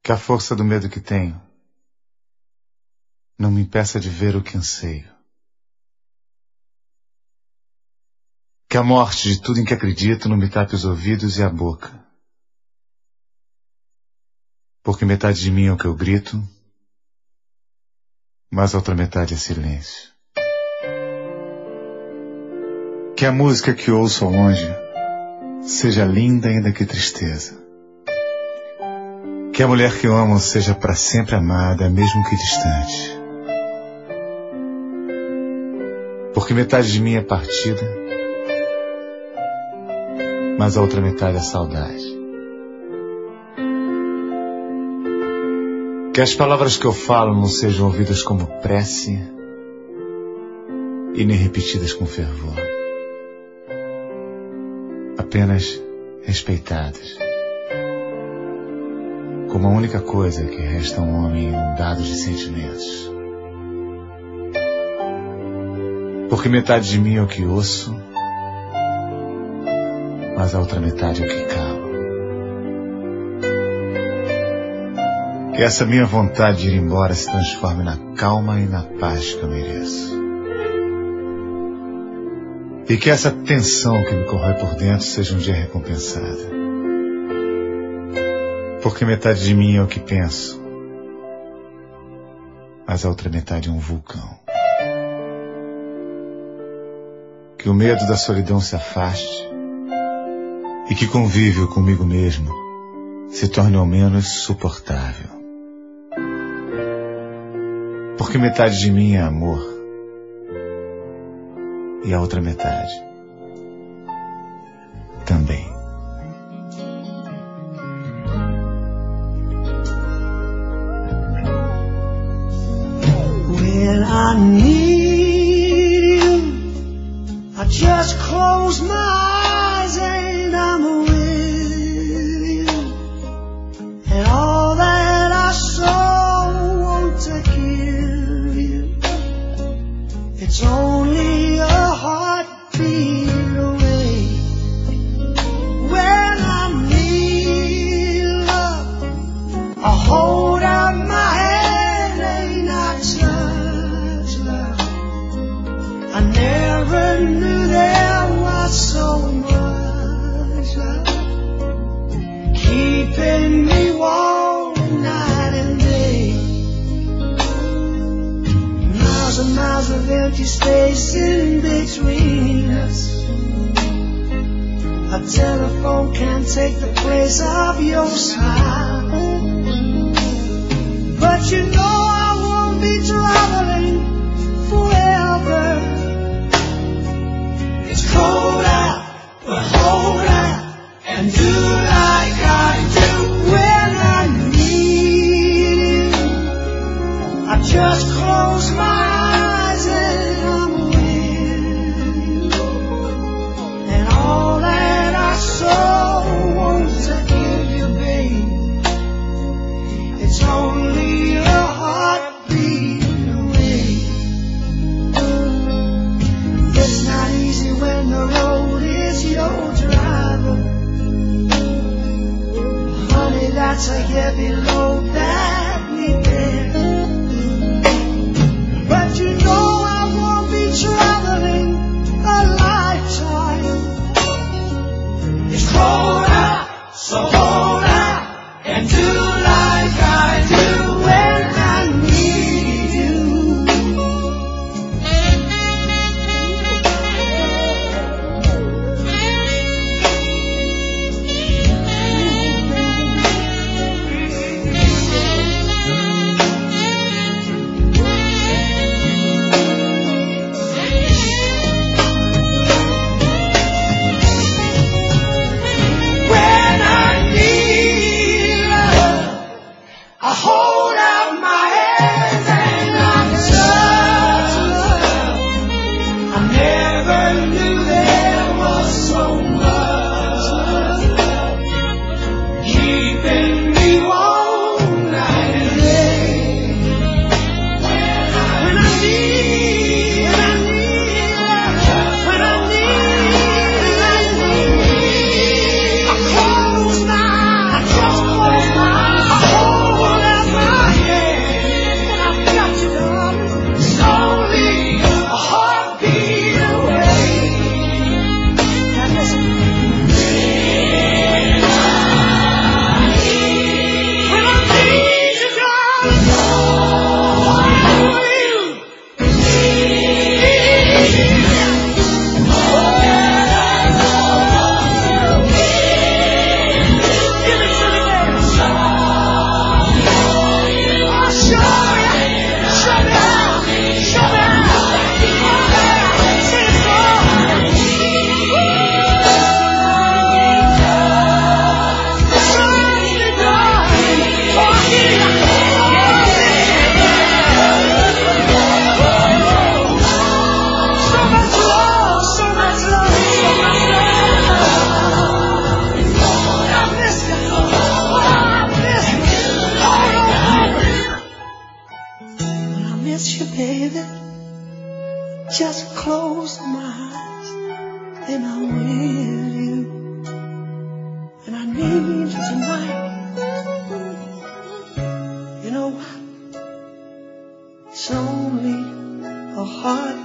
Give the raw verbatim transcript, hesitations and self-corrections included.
Que a força do medo que tenho não me impeça de ver o que anseio. Que a morte de tudo em que acredito não me tape os ouvidos e a boca. Porque metade de mim é o que eu grito, mas a outra metade é silêncio. Que a música que ouço ao longe seja linda ainda que tristeza. Que a mulher que eu amo seja para sempre amada, mesmo que distante. Porque metade de mim é partida, mas a outra metade é saudade. Que as palavras que eu falo não sejam ouvidas como prece e nem repetidas com fervor. Apenas respeitadas. Como a única coisa que resta a um homem inundado de sentimentos. Porque metade de mim é o que ouço, mas a outra metade é o que calo. Que essa minha vontade de ir embora se transforme na calma e na paz que eu mereço. E que essa tensão que me corrói por dentro seja um dia recompensada. Porque metade de mim é o que penso, mas a outra metade é um vulcão. Que o medo da solidão se afaste e que convívio comigo mesmo se torne ao menos suportável. Porque metade de mim é amor e a outra metade também. When I need you, I just close my eyes and I'm with you. And all that I so want to give you, it's only a heartbeat away. When I need love, I hold out my hand and I touch love. I never knew there was so much love keeping me warm night and day. Miles and miles of empty space in between us. A telephone can't take the place of your smile. But you know I won't be traveling forever. It's cold out, but hold out and do like I do when I need you. I just close my eyes and I'm with you. And all that I so want to give you, babe, it's only a heartbeat away. It's not easy when the road is your driver. Honey, that's a heavy load that we bear. But you know I won't be traveling a lifetime. It's cold out, so hold out and do like I do when I need you. baby, just close my eyes and I'm with you. And I need you tonight. You know what? It's only a heart